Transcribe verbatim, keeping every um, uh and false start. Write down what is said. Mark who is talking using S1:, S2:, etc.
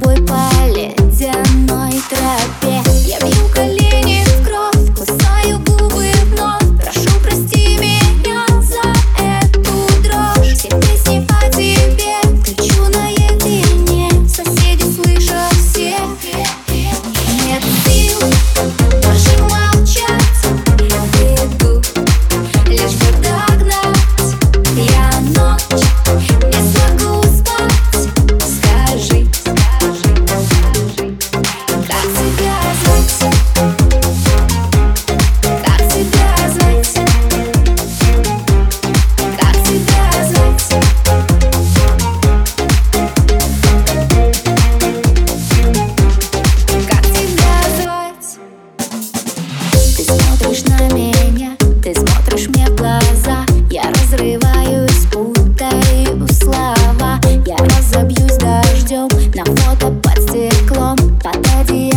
S1: тобой по ледяной тропе. Я бью колени в кровь, кусаю губы вновь. Прошу, прости меня за эту дрожь. Все песни о тебе кричу наедине. Соседи слышат все. Нет сил больше молчать. Я иду, лишь бы догнать. Я ночь не смогу спать. Скажи, скажи, скажи, как тебя звать? Как тебя звать? Как тебя звать? Как тебя звать? Ты смотришь на меня, ты смотришь мне в глаза. Я разрываюсь, путаю слова. Я разобьюсь дождем на фото под стеклом. Под одеялом